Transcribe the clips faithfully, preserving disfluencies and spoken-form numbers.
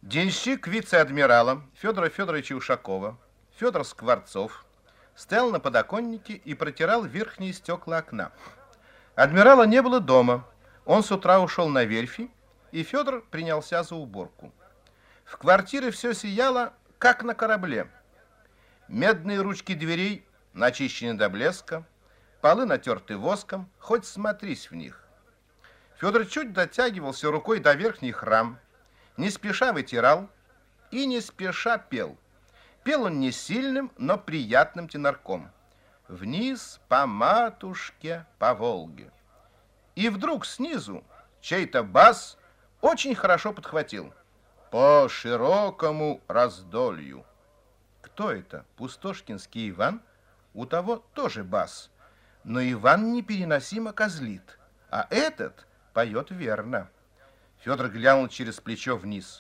Денщик вице-адмирала Федора Федоровича Ушакова, Федор Скворцов, стоял на подоконнике и протирал верхние стекла окна. Адмирала не было дома. Он с утра ушел на верфи, и Федор принялся за уборку. В квартире все сияло, как на корабле. Медные ручки дверей начищены до блеска, полы натерты воском, хоть смотрись в них. Федор чуть дотягивался рукой до верхних рам, не спеша вытирал и не спеша пел. Пел он не сильным, но приятным тенорком. Вниз по матушке, по Волге. И вдруг снизу чей-то бас очень хорошо подхватил. По широкому раздолью. Кто это? Пустошкинский Иван? У того тоже бас. Но Иван непереносимо козлит, а этот поет верно. Федор глянул через плечо вниз.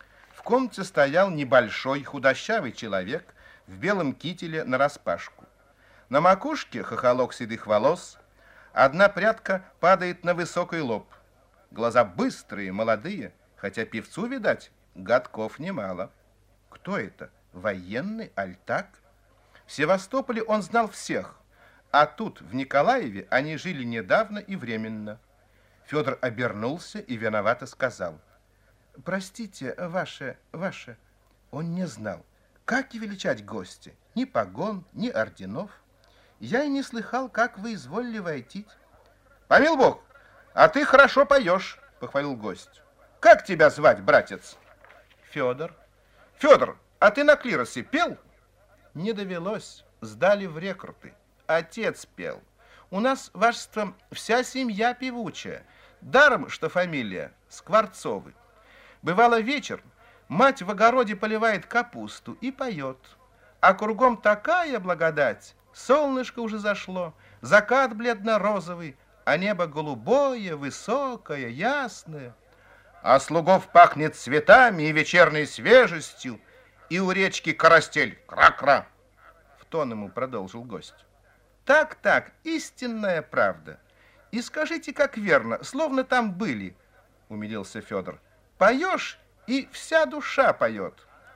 В комнате стоял небольшой худощавый человек в белом кителе нараспашку. На макушке хохолок седых волос, одна прядка падает на высокий лоб. Глаза быстрые, молодые, хотя певцу, видать, годков немало. Кто это? Военный, аль так? В Севастополе он знал всех, а тут, в Николаеве, они жили недавно и временно. Федор обернулся и виновато сказал: «Простите, ваше, ваше». Он не знал, как и величать гостя, ни погон, ни орденов. Я и не слыхал, как вы изволили войти. «Помил Бог, а ты хорошо поешь», — похвалил гость. «Как тебя звать, братец?» «Федор». «Федор, а ты на клиросе пел?» «Не довелось, сдали в рекруты. Отец пел. У нас, вашество, вся семья певучая. Даром, что фамилия Скворцовы. Бывало вечер, мать в огороде поливает капусту и поет. А кругом такая благодать, солнышко уже зашло, закат бледно-розовый, а небо голубое, высокое, ясное. А слугов пахнет цветами и вечерней свежестью, и у речки карастель кра-кра. В тон ему продолжил гость. Так-так, истинная правда. И скажите, как верно, словно там были, умилился Федор. Поешь, и вся душа поет.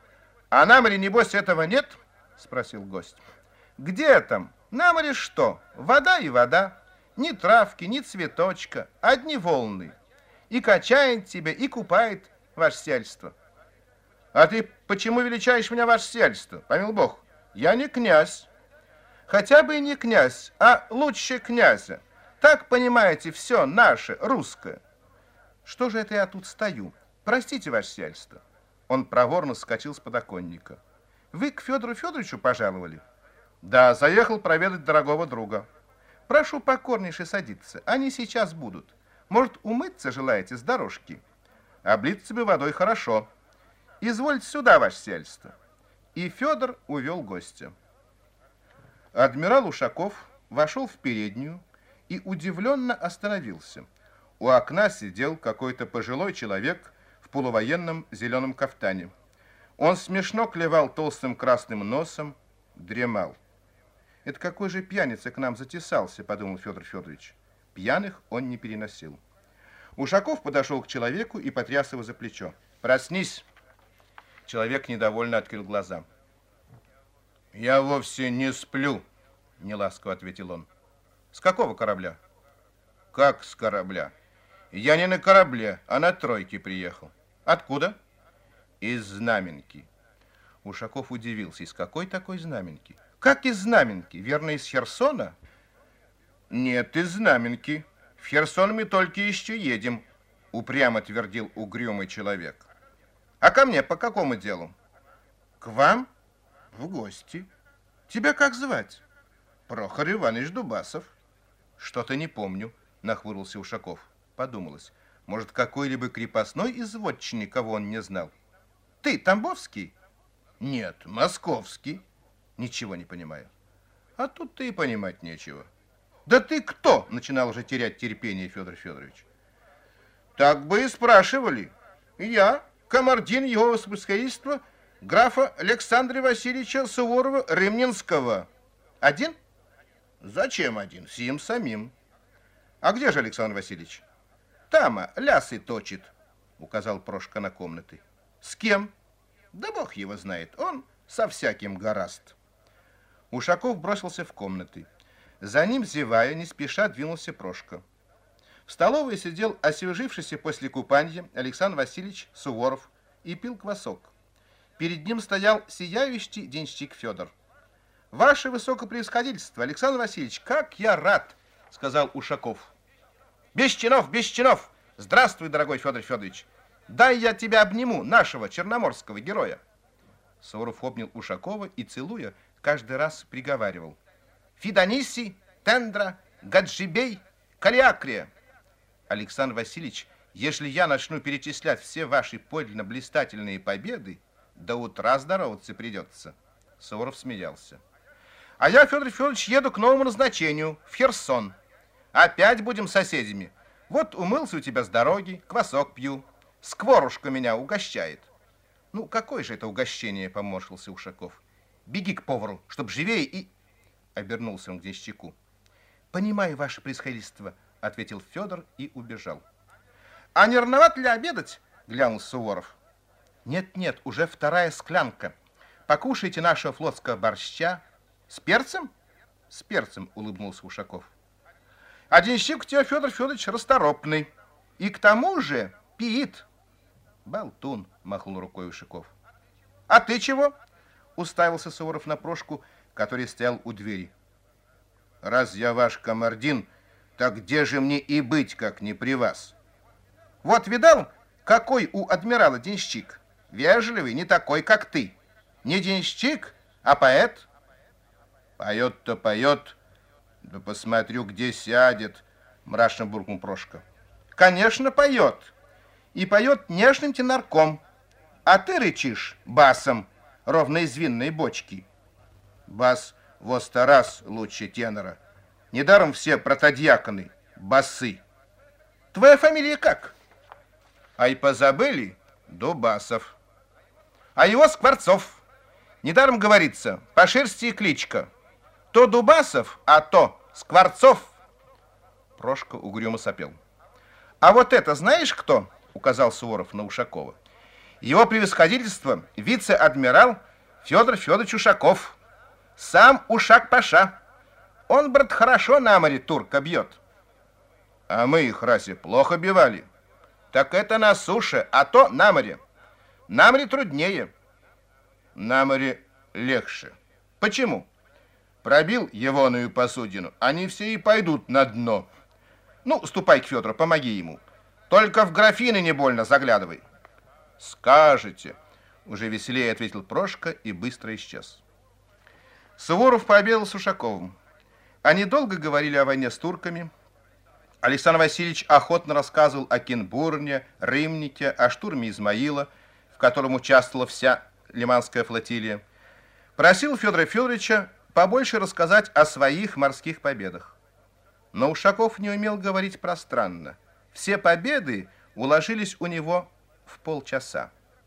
А на море, небось, этого нет? Спросил гость. Где там? На море что? Вода и вода. Ни травки, ни цветочка, одни волны. И качает тебя, и купает ваше сельство. А ты почему величаешь меня ваше сельство? Помил Бог, я не князь. Хотя бы и не князь, а лучше князя. Так, понимаете, все наше, русское. Что же это я тут стою? Простите, ваше сельство. Он проворно вскочил с подоконника. Вы к Федору Федоровичу пожаловали? Да, заехал проведать дорогого друга. Прошу покорнейше садиться, они сейчас будут. Может, умыться желаете с дорожки? Облиться бы водой хорошо. Извольте сюда, ваше сельство. И Федор увел гостя. Адмирал Ушаков вошел в переднюю и удивленно остановился. У окна сидел какой-то пожилой человек в полувоенном зеленом кафтане. Он смешно клевал толстым красным носом, дремал. «Это какой же пьяница к нам затесался», — подумал Федор Федорович. Пьяных он не переносил. Ушаков подошел к человеку и потряс его за плечо. «Проснись!» Человек недовольно открыл глаза. «Я вовсе не сплю», — неласково ответил он. «С какого корабля?» «Как с корабля? Я не на корабле, а на тройке приехал». «Откуда?» «Из Знаменки». Ушаков удивился. Из какой такой Знаменки? «Как из Знаменки? Верно, из Херсона?» «Нет, из Знаменки. В Херсон мы только еще едем», — упрямо твердил угрюмый человек. «А ко мне по какому делу?» «К вам? В гости. Тебя как звать?» «Прохор Иванович Дубасов». «Что-то не помню», — нахмурился Ушаков. Подумалось, может, какой-либо крепостной из вотчины, кого он не знал. «Ты Тамбовский?» «Нет, московский». «Ничего не понимаю». «А тут ты и понимать нечего». «Да ты кто?» — начинал уже терять терпение Федор Федорович. «Так бы и спрашивали. Я, камардин его высокосвятейства, графа Александра Васильевича Суворова-Рымнинского». «Один?» «Зачем один? Сим самим». «А где же Александр Васильевич?» «Тама, лясы точит», — указал Прошка на комнаты. С кем? Да бог его знает, он со всяким гораст. Ушаков бросился в комнаты. За ним, зевая, не спеша двинулся Прошка. В столовой сидел освежившийся после купанья Александр Васильевич Суворов и пил квасок. Перед ним стоял сияющий денщик Федор. «Ваше высокопревосходительство, Александр Васильевич, как я рад!» — сказал Ушаков. «Без чинов, без чинов! Здравствуй, дорогой Федор Федорович! Дай я тебя обниму, нашего черноморского героя!» Суворов обнял Ушакова и, целуя, каждый раз приговаривал: «Фидониси, Тендра, Гаджибей, Калиакрия!» Александр Васильевич, если я начну перечислять все ваши подлинно блистательные победы, до утра здороваться придется. Суворов смеялся. А я, Федор Федорович, еду к новому назначению, в Херсон. Опять будем соседями. Вот умылся у тебя с дороги, квасок пью. Скворушка меня угощает. Ну, какое же это угощение, поморщился Ушаков. Беги к повару, чтоб живее и... Обернулся он к денщику. Понимаю, ваше происходительство, ответил Федор и убежал. А не рановато ли обедать? Глянул Суворов. Нет-нет, уже вторая склянка. Покушайте нашего флотского борща. С перцем? С перцем, улыбнулся Ушаков. А денщик у тебя, Федор Федорович, расторопный. И к тому же пиит. Болтун, махнул рукой Ушаков. А ты чего? Уставился Суворов на Прошку, который стоял у двери. Раз я ваш комардин, так где же мне и быть, как не при вас? Вот видал, какой у адмирала денщик? Вежливый, не такой, как ты. Не денщик, а поэт. Поет-то поет, да посмотрю, где сядет, мрачно буркнул Прошка. Конечно, поет. И поет нежным тенорком. А ты рычишь басом, ровно из винной бочки. Бас во сто раз лучше тенора. Недаром все протодьяконы, басы. Твоя фамилия как? Ай позабыли? Дубасов. А его Скворцов. Недаром говорится, по шерсти и кличка. То Дубасов, а то Скворцов. Прошка угрюмо сопел. А вот это знаешь кто? Указал Суворов на Ушакова. Его превосходительство вице-адмирал Федор Федорович Ушаков. Сам Ушак-паша. Он, брат, хорошо на море турка бьет. А мы их, разве плохо бивали? Так это на суше, а то на море. На море труднее. На море легче. Почему? Пробил егоную посудину, они все и пойдут на дно. Ну, ступай к Федору, помоги ему. Только в графины не больно заглядывай. Скажете, уже веселее ответил Прошка и быстро исчез. Суворов пообедал с Ушаковым. Они долго говорили о войне с турками. Александр Васильевич охотно рассказывал о Кенбурне, Рымнике, о штурме Измаила, в котором участвовала вся Лиманская флотилия. Просил Федора Федоровича побольше рассказать о своих морских победах. Но Ушаков не умел говорить пространно. Все победы уложились у него в полчаса.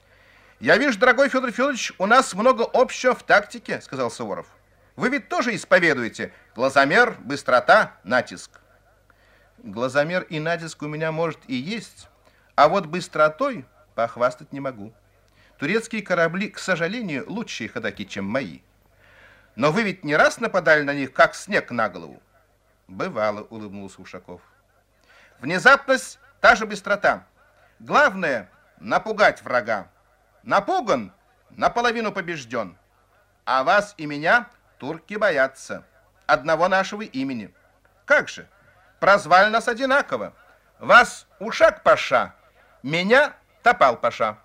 «Я вижу, дорогой Федор Федорович, у нас много общего в тактике», — сказал Суворов. «Вы ведь тоже исповедуете глазомер, быстрота, натиск». «Глазомер и натиск у меня, может, и есть, а вот быстротой похвастать не могу. Турецкие корабли, к сожалению, лучшие ходоки, чем мои. Но вы ведь не раз нападали на них, как снег на голову?» «Бывало», — улыбнулся Ушаков. «Внезапность — та же быстрота. Главное — напугать врага. Напуган — наполовину побежден. А вас и меня турки боятся. Одного нашего имени. Как же? Прозвали нас одинаково. Вас Ушак-паша, меня Топал-паша».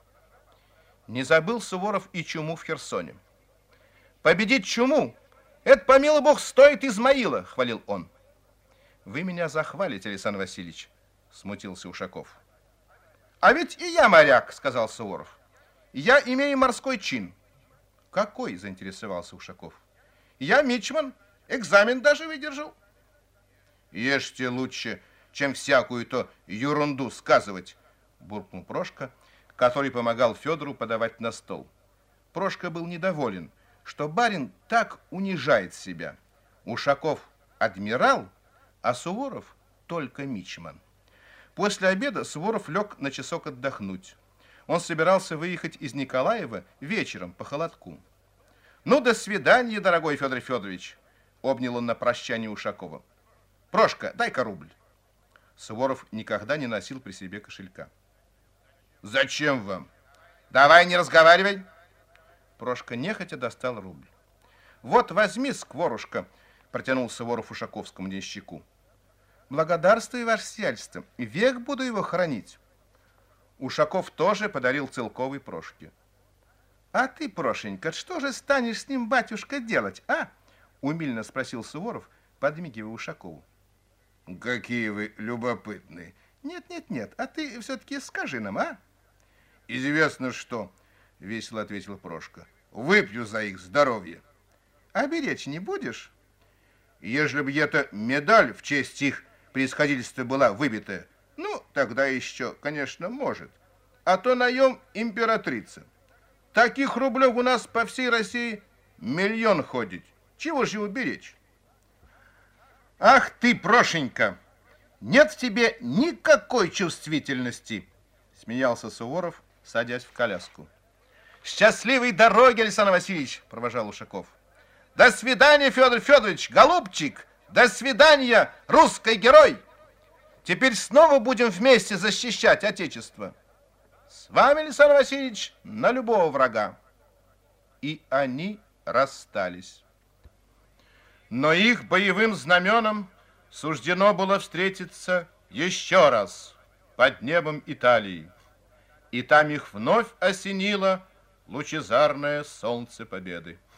Не забыл Суворов и чуму в Херсоне. «Победить чуму — это, помилуй бог, стоит Измаила», — хвалил он. «Вы меня захвалите, Александр Васильевич», — смутился Ушаков. «А ведь и я моряк», — сказал Суворов. «Я имею морской чин». «Какой?» — заинтересовался Ушаков. «Я мичман, экзамен даже выдержал». «Ешьте лучше, чем всякую-то ерунду сказывать», — буркнул Прошка, который помогал Федору подавать на стол. Прошка был недоволен, что барин так унижает себя. Ушаков — адмирал, а Суворов — только мичман. После обеда Суворов лег на часок отдохнуть. Он собирался выехать из Николаева вечером по холодку. «Ну, до свидания, дорогой Федор Федорович!» — обнял он на прощание Ушакова. «Прошка, дай-ка рубль». Суворов никогда не носил при себе кошелька. «Зачем вам? Давай не разговаривай!» Прошка нехотя достал рубль. «Вот возьми, скворушка!» — протянул Суворов Ушаковскому денщику. «Благодарствую, ваше сиятельство, век буду его хранить». Ушаков тоже подарил целковый Прошке. «А ты, Прошенька, что же станешь с ним, батюшка, делать, а?» — умильно спросил Суворов, подмигивая Ушакову. «Какие вы любопытные!» «Нет, нет, нет, а ты все-таки скажи нам, а?» «Известно что», — весело ответил Прошка. «Выпью за их здоровье». «А беречь не будешь?» «Ежели бы эта медаль в честь их происходительства была выбита, ну, тогда еще, конечно, может. А то наем императрица. Таких рублев у нас по всей России миллион ходит. Чего же его беречь?» «Ах ты, Прошенька, нет в тебе никакой чувствительности!» — смеялся Суворов, садясь в коляску. «Счастливой дороги, Александр Васильевич!» — провожал Ушаков. «До свидания, Федор Федорович, голубчик! До свидания, русский герой! Теперь снова будем вместе защищать Отечество. С вами, Александр Васильевич, на любого врага». И они расстались. Но их боевым знаменам суждено было встретиться еще раз под небом Италии. И там их вновь осенило лучезарное солнце победы.